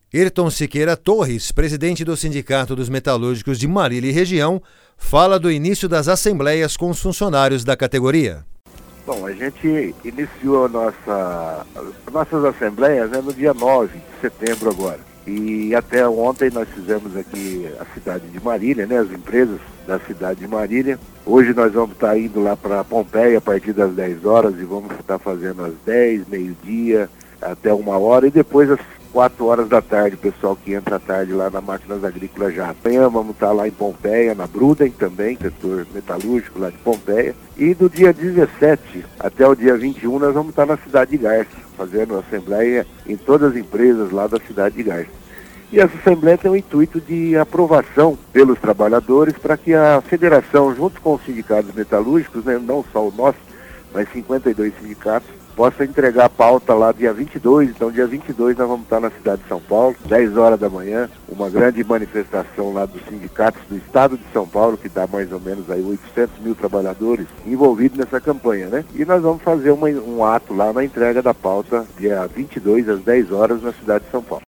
Ayrton Siqueira Torres, presidente do Sindicato dos Metalúrgicos de Marília e região, fala do início das assembleias com os funcionários da categoria. Bom, a gente iniciou nossas assembleias, no dia 9 de setembro agora. E até ontem nós fizemos aqui a cidade de Marília, as empresas da cidade de Marília. Hoje nós vamos estar indo lá para Pompeia a partir das 10 horas e vamos estar fazendo às 10, meio-dia, até 1 hora e depois às 4 horas da tarde, o pessoal que entra à tarde lá na Máquinas Agrícolas já. Amanhã vamos estar lá em Pompeia, na Bruden também, setor metalúrgico lá de Pompeia. E do dia 17 até o dia 21 nós vamos estar na cidade de Garça, fazendo assembleia em todas as empresas lá da cidade de Garça. E essa assembleia tem o intuito de aprovação pelos trabalhadores para que a federação, junto com os sindicatos metalúrgicos, não só o nosso, mas 52 sindicatos, possa entregar a pauta lá dia 22, então dia 22 nós vamos estar na cidade de São Paulo, 10 horas da manhã, uma grande manifestação lá dos sindicatos do estado de São Paulo, que dá mais ou menos aí 800 mil trabalhadores envolvidos nessa campanha, E nós vamos fazer um ato lá na entrega da pauta dia 22 às 10 horas na cidade de São Paulo.